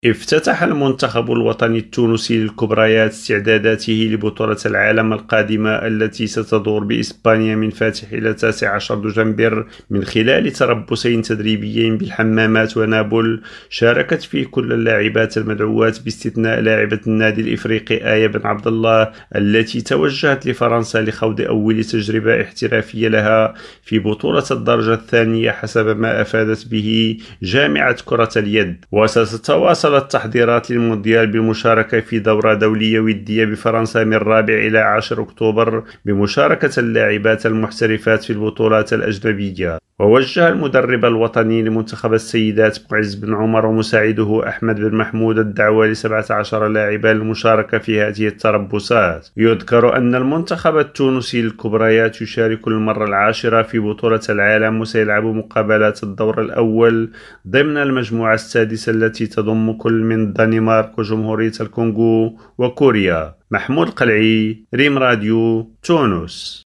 افتتح المنتخب الوطني التونسي للكبريات استعداداته لبطولة العالم القادمة التي ستدور بإسبانيا من فاتح إلى 19 دجنبر من خلال تربصين تدريبيين بالحمامات ونابل. شاركت فيه كل اللاعبات المدعوات باستثناء لاعبة النادي الإفريقي آية بن عبد الله التي توجهت لفرنسا لخوض أول تجربة احترافية لها في بطولة الدرجة الثانية حسب ما أفادت به جامعة كرة اليد. وستتواصل التحضيرات للمونديال بالمشاركة في دورة دولية ودية بفرنسا من 4 إلى 10 أكتوبر بمشاركة اللاعبات المحترفات في البطولات الأجنبية. ووجه المدرب الوطني لمنتخب السيدات معز بن عمر ومساعده أحمد بن محمود الدعوة ل17 لاعبا للمشاركة في هذه التربصات. يذكر أن المنتخب التونسي للكبريات يشارك للمرة العاشرة في بطولة العالم وسيلعب مقابلات الدور الأول ضمن المجموعة السادسة التي تضم كل من الدنمارك وجمهورية الكونغو وكوريا. محمود قلعي، ريم راديو، تونس.